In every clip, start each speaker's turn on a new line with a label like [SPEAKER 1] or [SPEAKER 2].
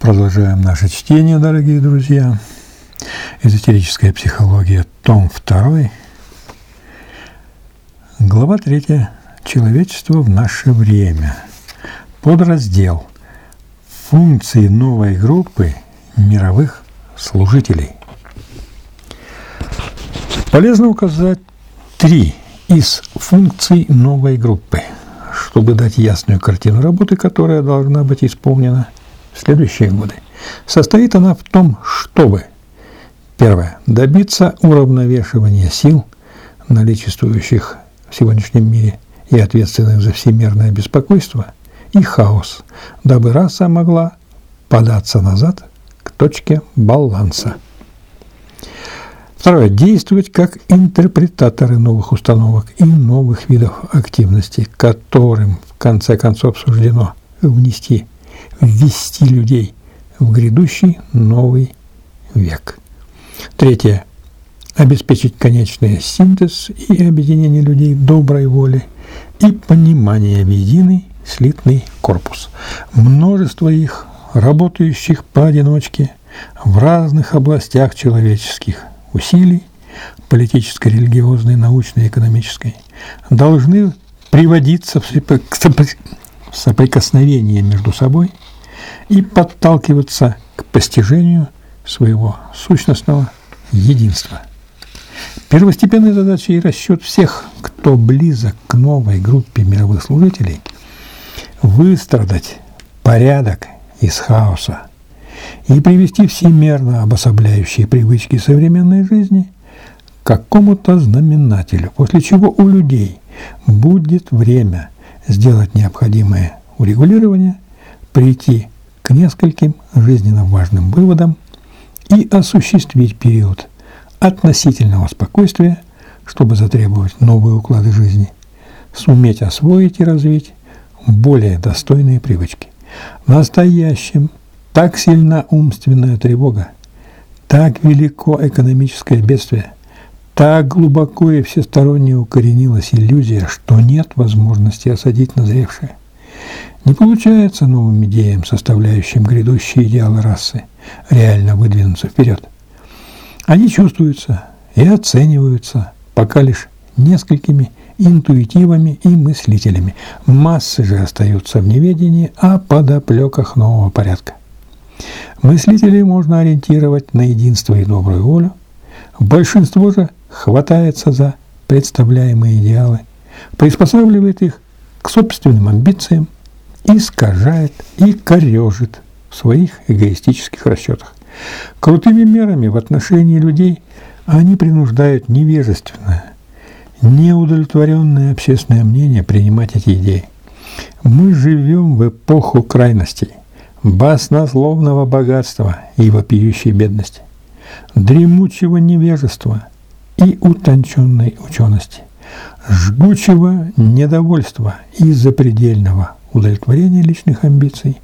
[SPEAKER 1] Продолжаем наше чтение, дорогие друзья. Эзотерическая психология, том 2, глава 3. Человечество в наше время. Подраздел «Функции новой группы мировых служителей». Полезно указать 3 из функций новой группы, чтобы дать ясную картину работы, которая должна быть исполнена в следующие годы. Состоит она в том, чтобы: первое, добиться уравновешивания сил, наличествующих в сегодняшнем мире и ответственных за всемирное беспокойство и хаос, дабы раса могла податься назад к точке баланса. Второе, действовать как интерпретаторы новых установок и новых видов активности, которым в конце концов суждено ввести людей в грядущий новый век. Третье. Обеспечить конечный синтез и объединение людей доброй воли и понимание в единый слитный корпус. Множество их, работающих поодиночке в разных областях человеческих усилий, политической, религиозной, научной, экономической, должны приводиться в соприкосновение между собой и подталкиваться к постижению своего сущностного единства. Первостепенной задачей и расчет всех, кто близок к новой группе мировых служителей, выстрадать порядок из хаоса и привести всемирно обособляющие привычки современной жизни к какому-то знаменателю, после чего у людей будет время сделать необходимое урегулирование, прийти к нескольким жизненно важным выводам и осуществить период относительного спокойствия, чтобы затребовать новые уклады жизни, суметь освоить и развить более достойные привычки. В настоящем так сильна умственная тревога, так велико экономическое бедствие, так глубоко и всесторонне укоренилась иллюзия, что нет возможности осадить назревшее. Не получается новым идеям, составляющим грядущие идеалы расы, реально выдвинуться вперед. Они чувствуются и оцениваются пока лишь несколькими интуитивами и мыслителями. Массы же остаются в неведении о подоплеках нового порядка. Мыслителей можно ориентировать на единство и добрую волю. Большинство же хватается за представляемые идеалы, приспосабливает их к собственным амбициям, искажает и корежит в своих эгоистических расчетах. Крутыми мерами в отношении людей они принуждают невежественное, неудовлетворенное общественное мнение принимать эти идеи. Мы живем в эпоху крайностей, баснословного богатства и вопиющей бедности, дремучего невежества и утонченной учености, жгучего недовольства и запредельного удовлетворения личных амбиций,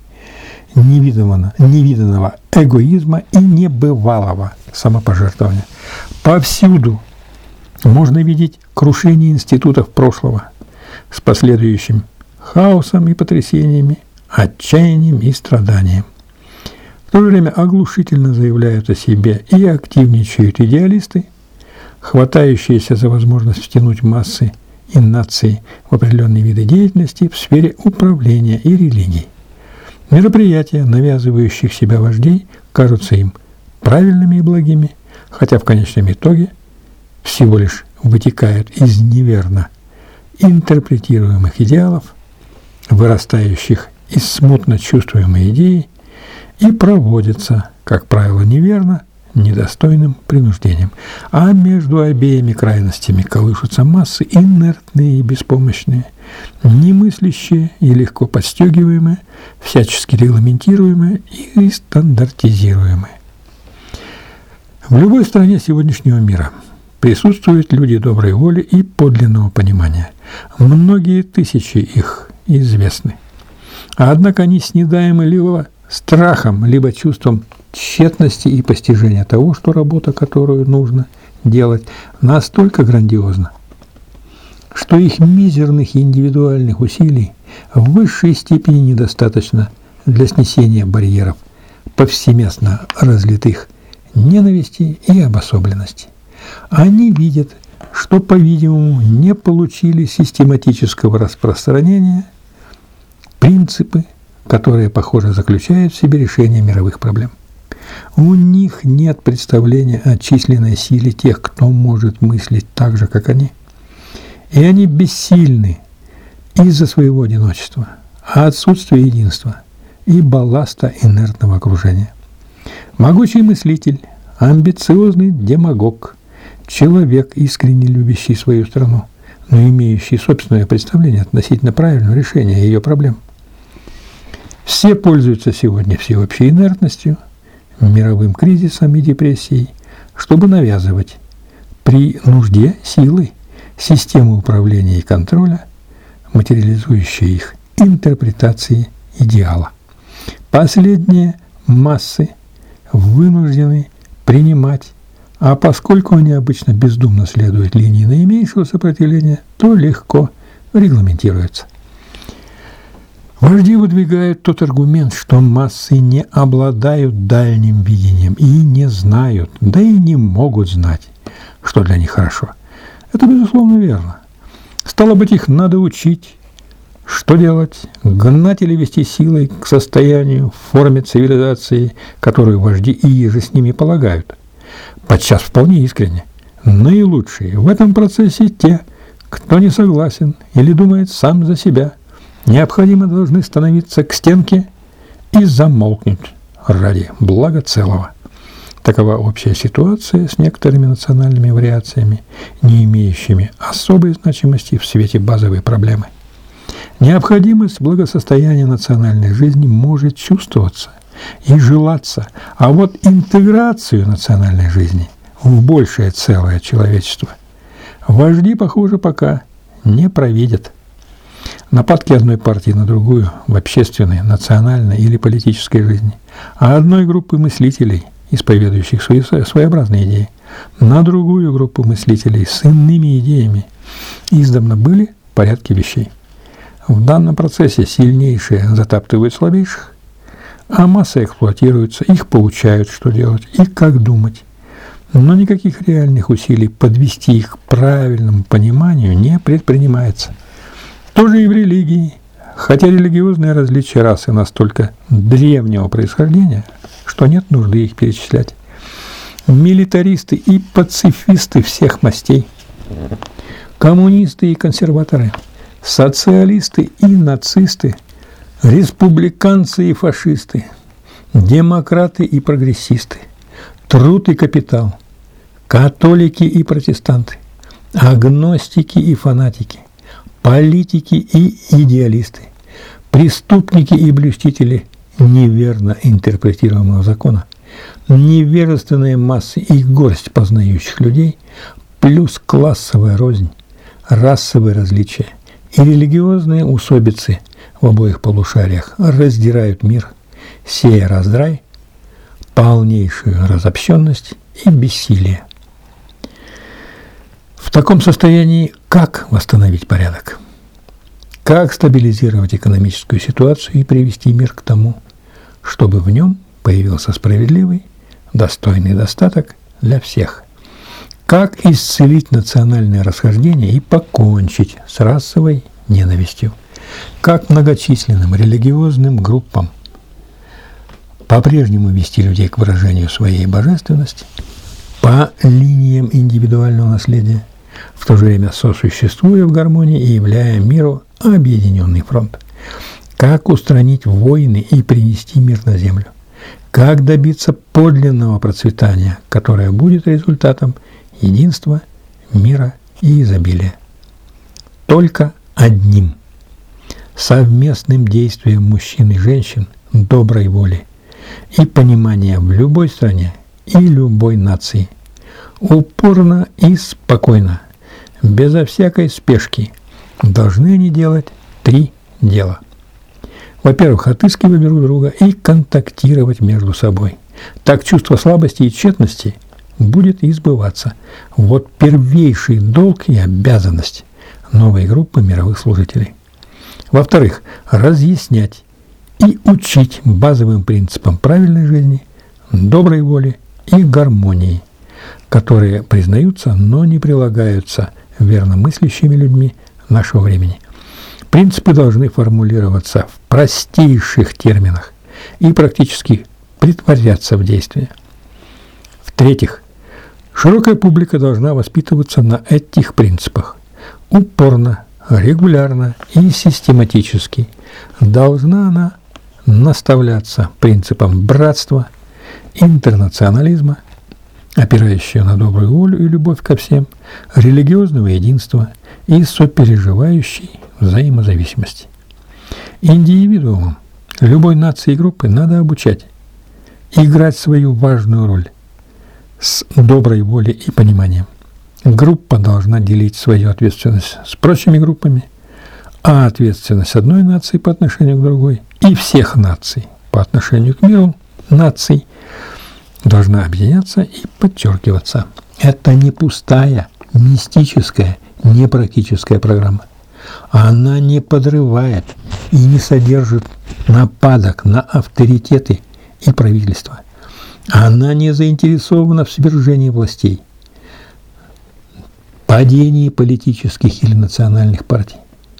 [SPEAKER 1] невиданного эгоизма и небывалого самопожертвования. Повсюду можно видеть крушение институтов прошлого с последующим хаосом и потрясениями, отчаянием и страданием. В то же время оглушительно заявляют о себе и активничают идеалисты, хватающиеся за возможность втянуть массы и нации в определенные виды деятельности в сфере управления и религий. Мероприятия, навязывающих себя вождей, кажутся им правильными и благими, хотя в конечном итоге всего лишь вытекают из неверно интерпретируемых идеалов, вырастающих из смутно чувствуемой идеи, и проводятся, как правило, неверно, недостойным принуждением. А между обеими крайностями колышутся массы инертные и беспомощные, немыслящие и легко подстегиваемые, всячески регламентируемые и стандартизируемые. В любой стране сегодняшнего мира присутствуют люди доброй воли и подлинного понимания. Многие тысячи их известны. Однако они снедаемы либо страхом, либо чувством тщетности и постижения того, что работа, которую нужно делать, настолько грандиозна, что их мизерных индивидуальных усилий в высшей степени недостаточно для снесения барьеров повсеместно разлитых ненависти и обособленности. Они видят, что, по-видимому, не получили систематического распространения принципы, которые, похоже, заключают в себе решение мировых проблем. У них нет представления о численной силе тех, кто может мыслить так же, как они. И они бессильны из-за своего одиночества, отсутствия единства и балласта инертного окружения. Могучий мыслитель, амбициозный демагог, человек, искренне любящий свою страну, но имеющий собственное представление относительно правильного решения ее проблем. Все пользуются сегодня всеобщей инертностью, мировым кризисом и депрессией, чтобы навязывать при нужде силы систему управления и контроля, материализующие их интерпретации идеала. Последние массы вынуждены принимать, а поскольку они обычно бездумно следуют линии наименьшего сопротивления, то легко регламентируются. Вожди выдвигают тот аргумент, что массы не обладают дальним видением и не знают, да и не могут знать, что для них хорошо. Это, безусловно, верно. Стало быть, их надо учить, что делать, гнать или вести силой к состоянию, форме цивилизации, которую вожди и еже с ними полагают. Подчас вполне искренне. Наилучшие в этом процессе те, кто не согласен или думает сам за себя, необходимо должны становиться к стенке и замолкнуть ради блага целого. Такова общая ситуация с некоторыми национальными вариациями, не имеющими особой значимости в свете базовой проблемы. Необходимость благосостояния национальной жизни может чувствоваться и желаться, а вот интеграцию национальной жизни в большее целое человечество вожди, похоже, пока не провидят. Нападки одной партии на другую в общественной, национальной или политической жизни, а одной группы мыслителей, исповедующих свои своеобразные идеи, на другую группу мыслителей с иными идеями, издавна были в порядке вещей. В данном процессе сильнейшие затаптывают слабейших, а массы эксплуатируются, их поучают, что делать и как думать. Но никаких реальных усилий подвести их к правильному пониманию не предпринимается. Тоже и в религии, хотя религиозные различия расы настолько древнего происхождения, что нет нужды их перечислять. Милитаристы и пацифисты всех мастей, коммунисты и консерваторы, социалисты и нацисты, республиканцы и фашисты, демократы и прогрессисты, труд и капитал, католики и протестанты, агностики и фанатики, политики и идеалисты, преступники и блюстители неверно интерпретируемого закона, невежественные массы и горсть познающих людей, плюс классовая рознь, расовые различия и религиозные усобицы в обоих полушариях раздирают мир, сея раздрай, полнейшую разобщенность и бессилие. В таком состоянии как восстановить порядок? Как стабилизировать экономическую ситуацию и привести мир к тому, чтобы в нем появился справедливый, достойный достаток для всех? Как исцелить национальные расхождения и покончить с расовой ненавистью? Как многочисленным религиозным группам по-прежнему вести людей к выражению своей божественности по линиям индивидуального наследия, в то же время сосуществуя в гармонии и являя миру объединенный фронт? Как устранить войны и принести мир на землю? Как добиться подлинного процветания, которое будет результатом единства, мира и изобилия? Только одним совместным действием мужчин и женщин доброй воли и понимания в любой стране и любой нации, упорно и спокойно, безо всякой спешки, должны они делать 3 дела. Во-первых, отыскивать друг друга и контактировать между собой. Так чувство слабости и тщетности будет избываться. Вот первейший долг и обязанность новой группы мировых служителей. Во-вторых, разъяснять и учить базовым принципам правильной жизни, доброй воли и гармонии, которые признаются, но не прилагаются верномыслящими людьми нашего времени. Принципы должны формулироваться в простейших терминах и практически притворяться в действии. В-третьих, широкая публика должна воспитываться на этих принципах. Упорно, регулярно и систематически должна она наставляться принципам братства, интернационализма, опирающего на добрую волю и любовь ко всем, религиозного единства и сопереживающей взаимозависимости. Индивидуумам любой нации и группы надо обучать, играть свою важную роль с доброй волей и пониманием. Группа должна делить свою ответственность с прочими группами, а ответственность одной нации по отношению к другой и всех наций по отношению к миру наций должна объединяться и подчеркиваться. Это не пустая, мистическая, непрактическая программа. Она не подрывает и не содержит нападок на авторитеты и правительства. Она не заинтересована в свержении властей, падении политических или национальных партий.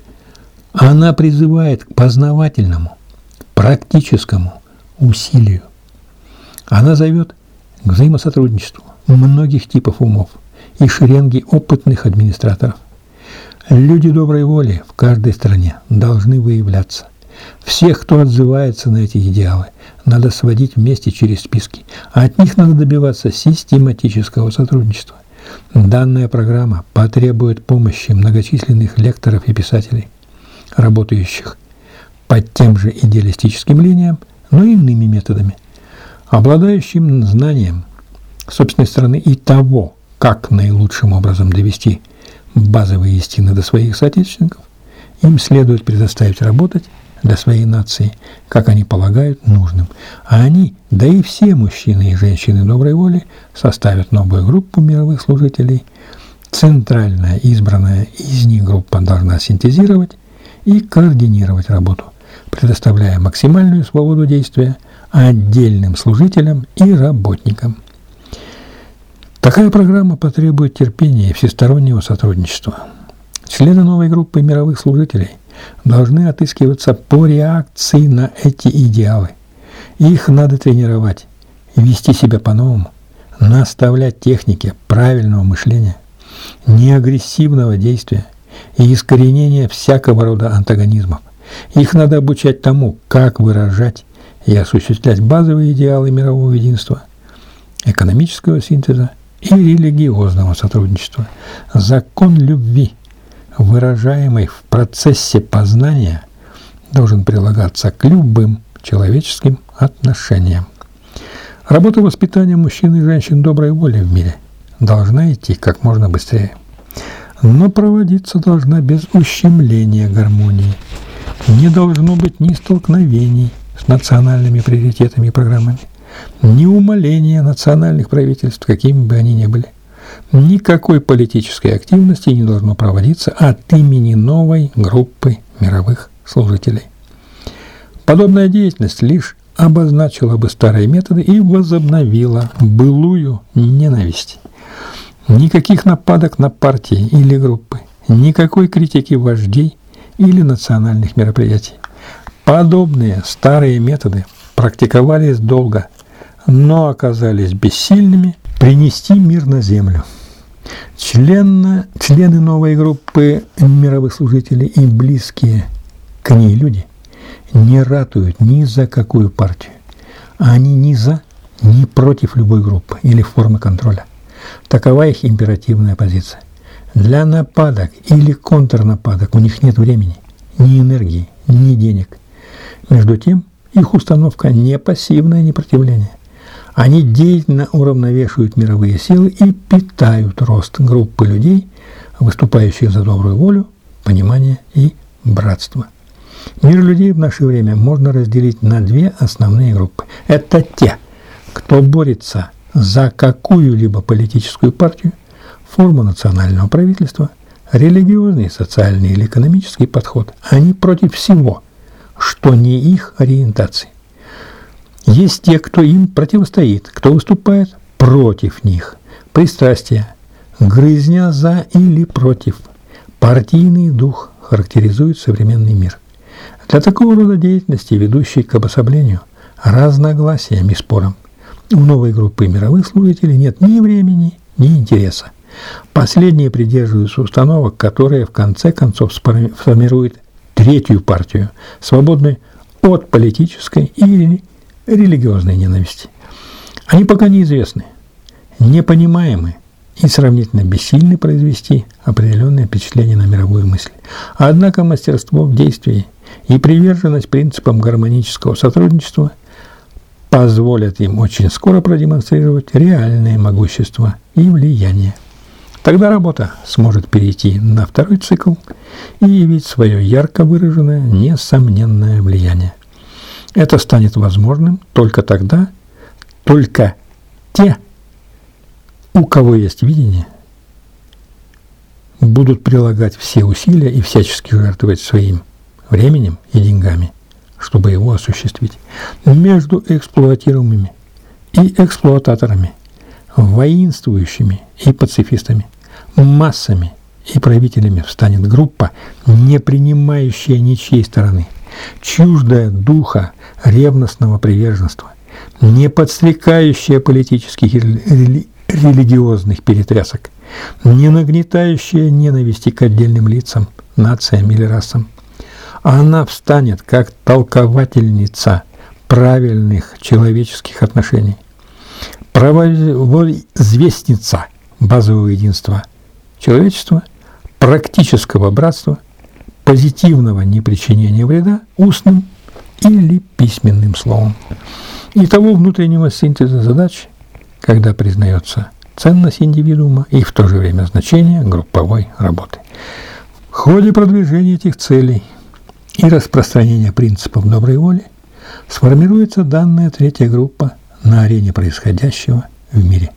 [SPEAKER 1] Она призывает к познавательному, практическому усилию. Она зовет к взаимосотрудничеству многих типов умов и шеренги опытных администраторов. Люди доброй воли в каждой стране должны выявляться. Всех, кто отзывается на эти идеалы, надо сводить вместе через списки, а от них надо добиваться систематического сотрудничества. Данная программа потребует помощи многочисленных лекторов и писателей, работающих под тем же идеалистическим линиям, но иными методами, обладающим знанием собственной страны и того, как наилучшим образом довести базовые истины до своих соотечественников. Им следует предоставить работать для своей нации, как они полагают нужным. А они, да и все мужчины и женщины доброй воли, составят новую группу мировых служителей. Центральная избранная из них группа должна синтезировать и координировать работу, предоставляя максимальную свободу действия отдельным служителям и работникам. Такая программа потребует терпения и всестороннего сотрудничества. Члены новой группы мировых служителей должны отыскиваться по реакции на эти идеалы. Их надо тренировать, вести себя по-новому, наставлять технике правильного мышления, неагрессивного действия и искоренения всякого рода антагонизмов. Их надо обучать тому, как выражать и осуществлять базовые идеалы мирового единства, экономического синтеза и религиозного сотрудничества. Закон любви, выражаемый в процессе познания, должен прилагаться к любым человеческим отношениям. Работа воспитания мужчин и женщин доброй воли в мире должна идти как можно быстрее, но проводиться должна без ущемления гармонии. Не должно быть ни столкновений с национальными приоритетами и программами, ни умаления национальных правительств, какими бы они ни были. Никакой политической активности не должно проводиться от имени новой группы мировых служителей. Подобная деятельность лишь обозначила бы старые методы и возобновила былую ненависть. Никаких нападок на партии или группы, никакой критики вождей или национальных мероприятий. Подобные старые методы практиковались долго, но оказались бессильными принести мир на землю. Члены новой группы мировых служителей и близкие к ней люди не ратуют ни за какую партию. Они ни за, ни против любой группы или формы контроля. Такова их императивная позиция. Для нападок или контрнападок у них нет времени, ни энергии, ни денег. Между тем, их установка не пассивное непротивление. Они деятельно уравновешивают мировые силы и питают рост группы людей, выступающих за добрую волю, понимание и братство. Мир людей в наше время можно разделить на две основные группы. Это те, кто борется за какую-либо политическую партию, форму национального правительства, религиозный, социальный или экономический подход. Они против всего, что не их ориентации. Есть те, кто им противостоит, кто выступает против них. Пристрастие, грызня за или против. Партийный дух характеризует современный мир. Для такого рода деятельности, ведущей к обособлению, разногласиям и спорам, у новой группы мировых служителей нет ни времени, ни интереса. Последние придерживаются установок, которые в конце концов сформируют третью партию, свободную от политической и религиозной ненависти. Они пока неизвестны, непонимаемы и сравнительно бессильны произвести определенное впечатление на мировую мысль. Однако мастерство в действии и приверженность принципам гармонического сотрудничества позволят им очень скоро продемонстрировать реальное могущество и влияние. Тогда работа сможет перейти на второй цикл и явить свое ярко выраженное, несомненное влияние. Это станет возможным только тогда, только те, у кого есть видение, будут прилагать все усилия и всячески жертвовать своим временем и деньгами, чтобы его осуществить. Между эксплуатируемыми и эксплуататорами, воинствующими и пацифистами, массами и правителями встанет группа, не принимающая ничьей стороны, чуждая духа ревностного приверженства, не подстрекающая политических и религиозных перетрясок, не нагнетающая ненависти к отдельным лицам, нациям или расам. Она встанет как толковательница правильных человеческих отношений, провозвестница базового единства человечества, практического братства, позитивного непричинения вреда устным или письменным словом, и того внутреннего синтеза задач, когда признается ценность индивидуума и в то же время значение групповой работы. В ходе продвижения этих целей и распространения принципов доброй воли сформируется данная третья группа на арене происходящего в мире.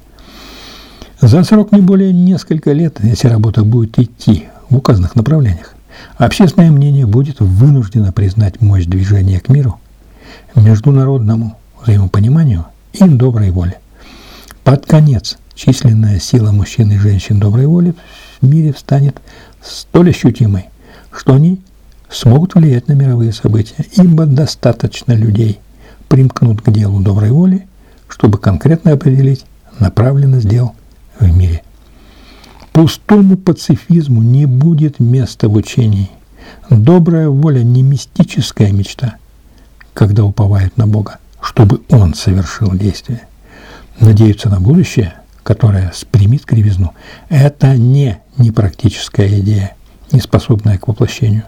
[SPEAKER 1] За срок не более нескольких лет, если работа будет идти в указанных направлениях, общественное мнение будет вынуждено признать мощь движения к миру, международному взаимопониманию и доброй воле. Под конец численная сила мужчин и женщин доброй воли в мире станет столь ощутимой, что они смогут влиять на мировые события, ибо достаточно людей примкнут к делу доброй воли, чтобы конкретно определить направленность дел в мире. Пустому пацифизму не будет места в учении. Добрая воля не мистическая мечта, когда уповают на Бога, чтобы Он совершил действие. Надеяться на будущее, которое спрямит кривизну, это не непрактическая идея, не способная к воплощению.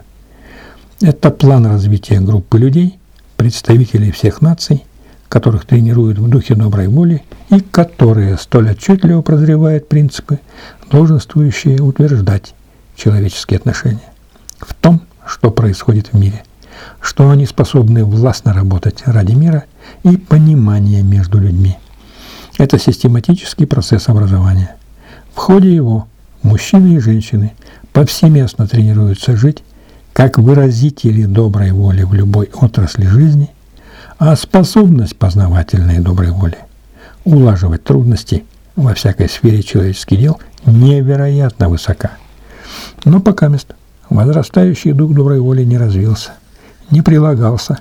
[SPEAKER 1] Это план развития группы людей, представителей всех наций, которых тренируют в духе доброй воли и которые столь отчетливо прозревают принципы, долженствующие утверждать человеческие отношения в том, что происходит в мире, что они способны властно работать ради мира и понимания между людьми. Это систематический процесс образования. В ходе его мужчины и женщины повсеместно тренируются жить как выразители доброй воли в любой отрасли жизни, а способность познавательной доброй воли улаживать трудности во всякой сфере человеческих дел невероятно высока. Но покамест возрастающий дух доброй воли не развился, не прилагался,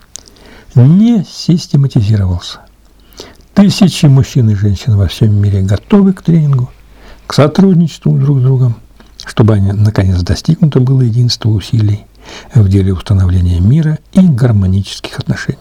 [SPEAKER 1] не систематизировался. Тысячи мужчин и женщин во всем мире готовы к тренингу, к сотрудничеству друг с другом, чтобы наконец достигнуто было единство усилий в деле установления мира и гармонических отношений.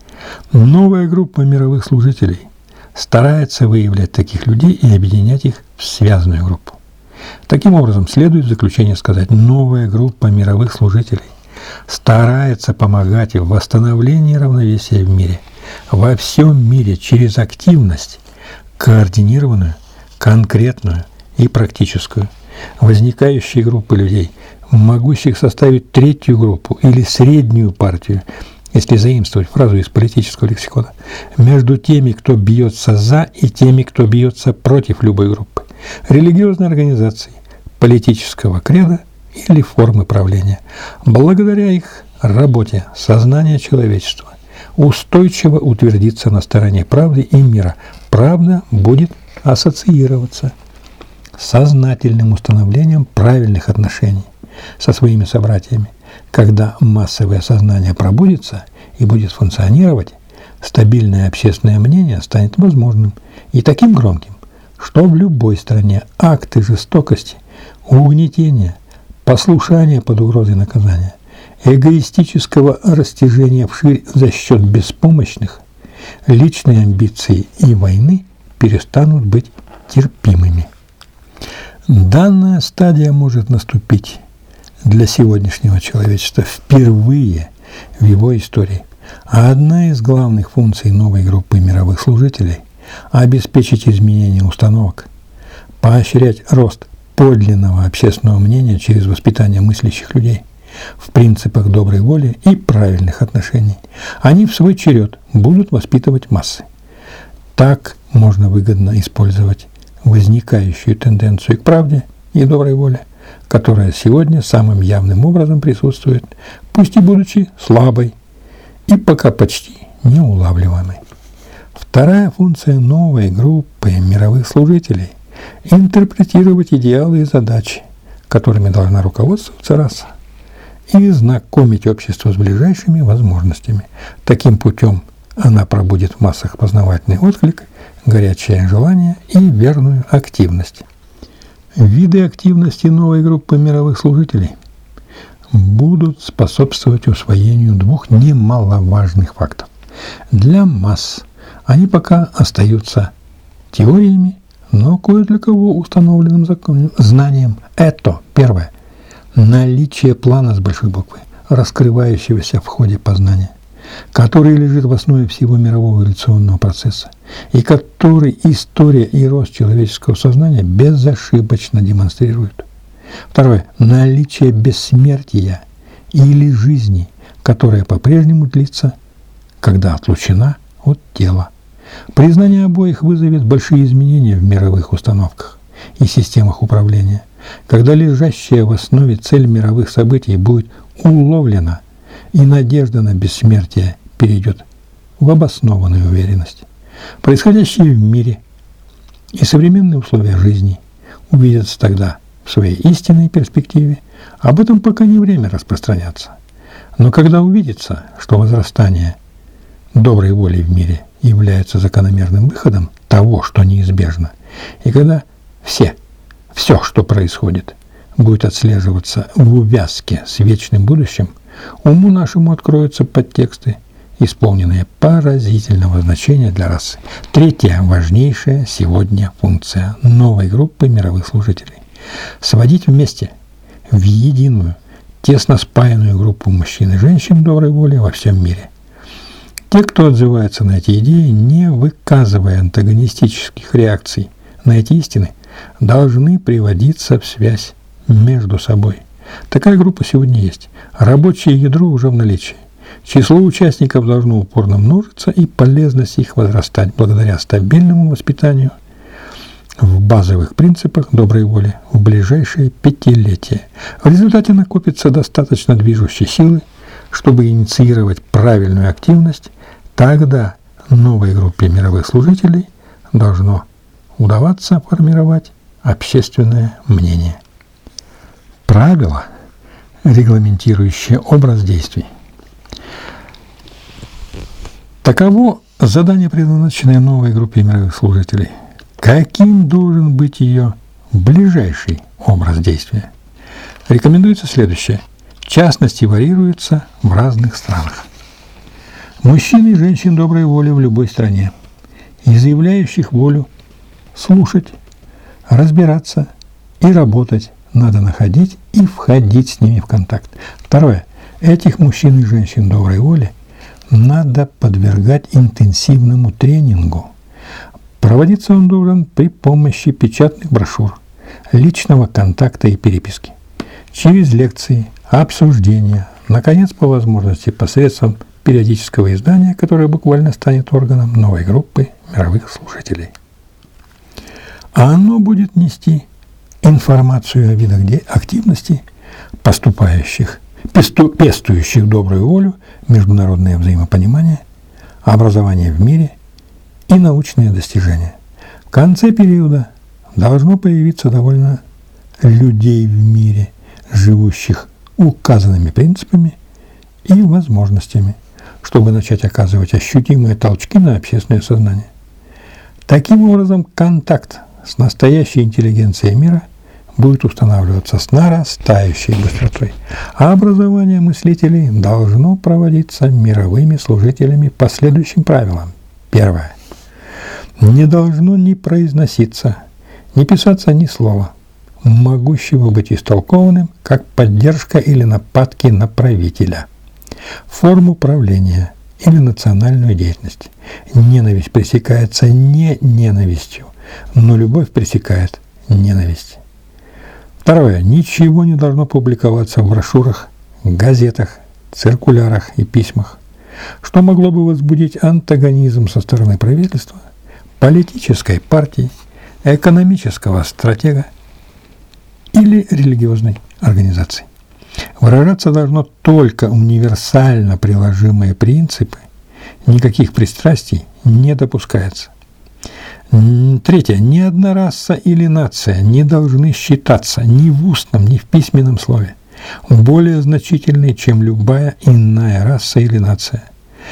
[SPEAKER 1] Новая группа мировых служителей старается выявлять таких людей и объединять их в связанную группу. Таким образом, следует в заключение сказать, новая группа мировых служителей старается помогать в восстановлении равновесия в мире, во всем мире через активность, координированную, конкретную и практическую. Возникающие группы людей, могущих составить третью группу или среднюю партию, если заимствовать фразу из политического лексикона, между теми, кто бьется за, и теми, кто бьется против любой группы, религиозной организации, политического креда или формы правления. Благодаря их работе сознания человечества устойчиво утвердиться на стороне правды и мира. Правда будет ассоциироваться с сознательным установлением правильных отношений со своими собратьями. Когда массовое сознание пробудится и будет функционировать, стабильное общественное мнение станет возможным и таким громким, что в любой стране акты жестокости, угнетения, послушания под угрозой наказания, эгоистического растяжения вширь за счет беспомощных, личные амбиции и войны перестанут быть терпимыми. Данная стадия может наступить для сегодняшнего человечества впервые в его истории. А одна из главных функций новой группы мировых служителей – обеспечить изменение установок, поощрять рост подлинного общественного мнения через воспитание мыслящих людей в принципах доброй воли и правильных отношений. Они в свой черед будут воспитывать массы. Так можно выгодно использовать возникающую тенденцию к правде и доброй воле, которая сегодня самым явным образом присутствует, пусть и будучи слабой и пока почти неулавливаемой. Вторая функция новой группы мировых служителей – интерпретировать идеалы и задачи, которыми должна руководствоваться раса, и знакомить общество с ближайшими возможностями. Таким путем она пробудит в массах познавательный отклик, горячее желание и верную активность. Виды активности новой группы мировых служителей будут способствовать усвоению двух немаловажных фактов. Для масс они пока остаются теориями, но кое для кого установленным знанием. Это первое. Наличие плана с большой буквы, раскрывающегося в ходе познания, который лежит в основе всего мирового эволюционного процесса, и который история и рост человеческого сознания безошибочно демонстрируют. Второе. Наличие бессмертия или жизни, которая по-прежнему длится, когда отлучена от тела. Признание обоих вызовет большие изменения в мировых установках и системах управления, когда лежащая в основе цель мировых событий будет уловлена, и надежда на бессмертие перейдет в обоснованную уверенность. Происходящее в мире и современные условия жизни увидятся тогда в своей истинной перспективе. Об этом пока не время распространяться. Но когда увидится, что возрастание доброй воли в мире является закономерным выходом того, что неизбежно, и когда все, что происходит, будет отслеживаться в увязке с вечным будущим, уму нашему откроются подтексты, исполненные поразительного значения для расы. Третья важнейшая сегодня функция новой группы мировых служителей – сводить вместе, в единую, тесно спаянную группу мужчин и женщин доброй воли во всем мире. Те, кто отзывается на эти идеи, не выказывая антагонистических реакций на эти истины, должны приводиться в связь между собой. Такая группа сегодня есть. Рабочее ядро уже в наличии. Число участников должно упорно множиться и полезность их возрастать благодаря стабильному воспитанию в базовых принципах доброй воли в ближайшие 5-летия. В результате накопится достаточно движущей силы, чтобы инициировать правильную активность. Тогда новой группе мировых служителей должно удаваться формировать общественное мнение. Правила, регламентирующие образ действий. Таково задание, предназначенное новой группе мировых служителей. Каким должен быть ее ближайший образ действия? Рекомендуется следующее. Частности варьируются в разных странах. Мужчин и женщин доброй воли в любой стране, изъявляющих волю слушать, разбираться и работать, надо находить и входить с ними в контакт. Второе. Этих мужчин и женщин доброй воли надо подвергать интенсивному тренингу. Проводиться он должен при помощи печатных брошюр, личного контакта и переписки, через лекции, обсуждения, наконец, по возможности, посредством периодического издания, которое буквально станет органом новой группы мировых служителей. А оно будет нести информацию о видах активности, поступающих пестующих добрую волю, международное взаимопонимание, образование в мире и научные достижения. В конце периода должно появиться довольно людей в мире, живущих указанными принципами и возможностями, чтобы начать оказывать ощутимые толчки на общественное сознание. Таким образом, контакт с настоящей интеллигенцией мира будет устанавливаться с нарастающей быстротой, а образование мыслителей должно проводиться мировыми служителями по следующим правилам. Первое. Не должно ни произноситься, ни писаться ни слова, могущего быть истолкованным как поддержка или нападки на правителя, форму правления или национальную деятельность. Ненависть пресекается не ненавистью, но любовь пресекает ненависть. Второе. Ничего не должно публиковаться в брошюрах, газетах, циркулярах и письмах, что могло бы возбудить антагонизм со стороны правительства, политической партии, экономического стратега или религиозной организации. Выражаться должно только универсально приложимые принципы, никаких пристрастий не допускается. Третье. Ни одна раса или нация не должны считаться ни в устном, ни в письменном слове более значительной, чем любая иная раса или нация.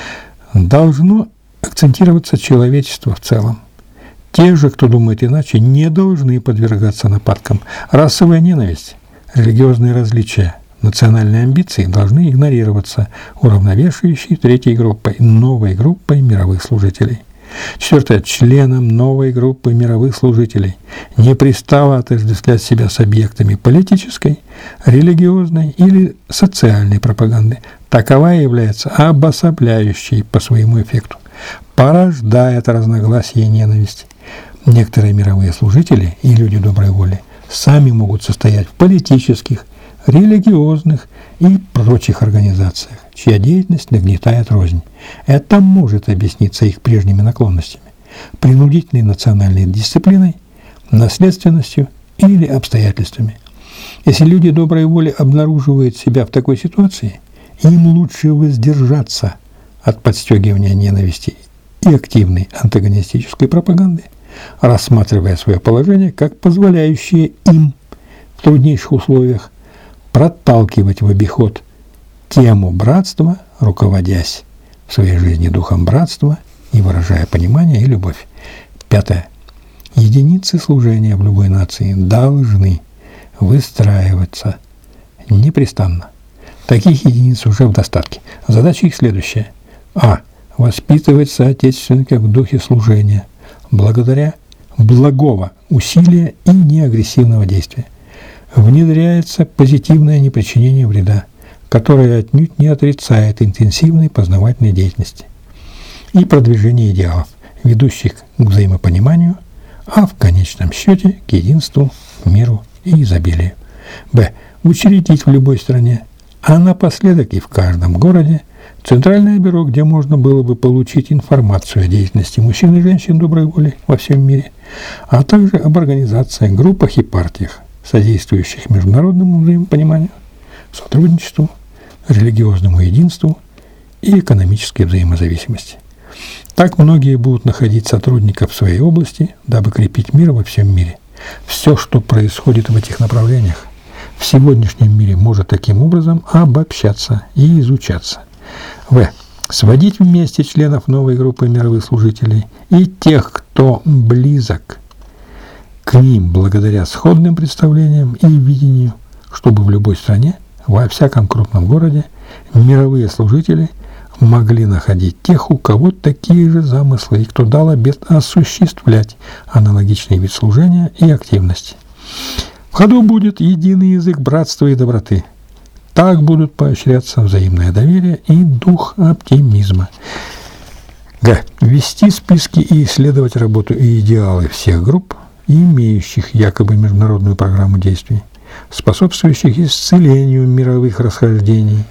[SPEAKER 1] Должно акцентироваться человечество в целом. Те же, кто думает иначе, не должны подвергаться нападкам. Расовая ненависть, религиозные различия, национальные амбиции должны игнорироваться уравновешивающей третьей группой, новой группой мировых служителей. Четвертое. Членам новой группы мировых служителей не пристало отождествлять себя с объектами политической, религиозной или социальной пропаганды. Таковая является обособляющей по своему эффекту, порождает разногласия и ненависть. Некоторые мировые служители и люди доброй воли сами могут состоять в политических, религиозных и прочих организациях, чья деятельность нагнетает рознь. Это может объясниться их прежними наклонностями, принудительной национальной дисциплиной, наследственностью или обстоятельствами. Если люди доброй воли обнаруживают себя в такой ситуации, им лучше воздержаться от подстегивания ненависти и активной антагонистической пропаганды, рассматривая свое положение как позволяющее им в труднейших условиях проталкивать в обиход тему братства, руководясь в своей жизни духом братства и выражая понимание и любовь. Пятое. Единицы служения в любой нации должны выстраиваться непрестанно. Таких единиц уже в достатке. Задача их следующая. А. Воспитывать соотечественников в духе служения, благодаря благого усилия и неагрессивного действия. Внедряется позитивное непричинение вреда, которое отнюдь не отрицает интенсивной познавательной деятельности и продвижение идеалов, ведущих к взаимопониманию, а в конечном счете к единству, миру и изобилию. Б. Учредить в любой стране, а напоследок и в каждом городе центральное бюро, где можно было бы получить информацию о деятельности мужчин и женщин доброй воли во всем мире, а также об организациях, группах и партиях, содействующих международному взаимопониманию, сотрудничеству, религиозному единству и экономической взаимозависимости. Так многие будут находить сотрудников в своей области, дабы крепить мир во всем мире. Все, что происходит в этих направлениях, в сегодняшнем мире может таким образом обобщаться и изучаться. В. Сводить вместе членов новой группы мировых служителей и тех, кто близок к ним благодаря сходным представлениям и видению, чтобы в любой стране, во всяком крупном городе, мировые служители могли находить тех, у кого такие же замыслы, и кто дал обет осуществлять аналогичный вид служения и активности. В ходу будет единый язык братства и доброты. Так будут поощряться взаимное доверие и дух оптимизма. Г. Вести списки и исследовать работу и идеалы всех групп, имеющих якобы международную программу действий, способствующих исцелению мировых расхождений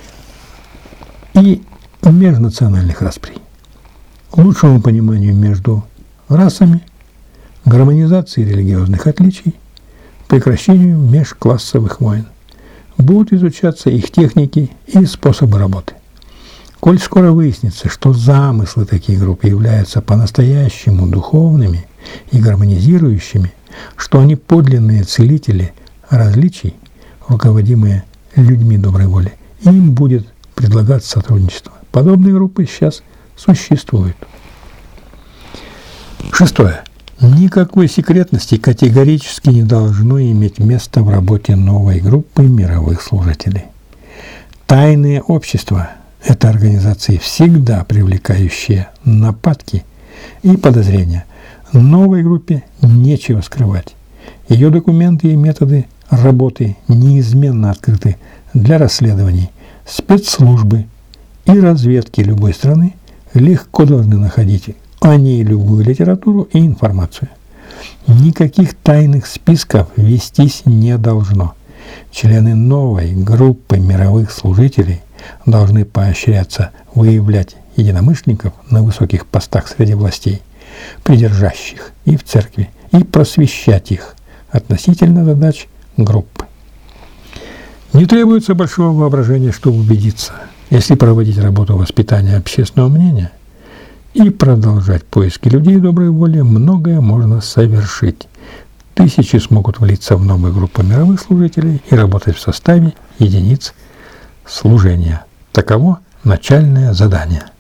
[SPEAKER 1] и межнациональных расприй, лучшему пониманию между расами, гармонизации религиозных отличий, прекращению межклассовых войн. будут изучаться их техники и способы работы. Коль скоро выяснится, что замыслы таких групп являются по-настоящему духовными и гармонизирующими, что они подлинные целители различий, руководимые людьми доброй воли, им будет предлагаться сотрудничество. Подобные группы сейчас существуют. Шестое. Никакой секретности категорически не должно иметь места в работе новой группы мировых служителей. Тайные общества – это организации, всегда привлекающие нападки и подозрения. Новой группе нечего скрывать. Ее документы и методы работы неизменно открыты для расследований. Спецслужбы и разведки любой страны легко должны находить о ней любую литературу и информацию. Никаких тайных списков вестись не должно. Члены новой группы мировых служителей должны поощряться выявлять единомышленников на высоких постах среди властей, придержащих и в церкви, и просвещать их относительно задач группы. Не требуется большого воображения, чтобы убедиться, если проводить работу воспитания общественного мнения и продолжать поиски людей доброй воли, многое можно совершить. Тысячи смогут влиться в новую группу мировых служителей и работать в составе единиц служения. Таково начальное задание.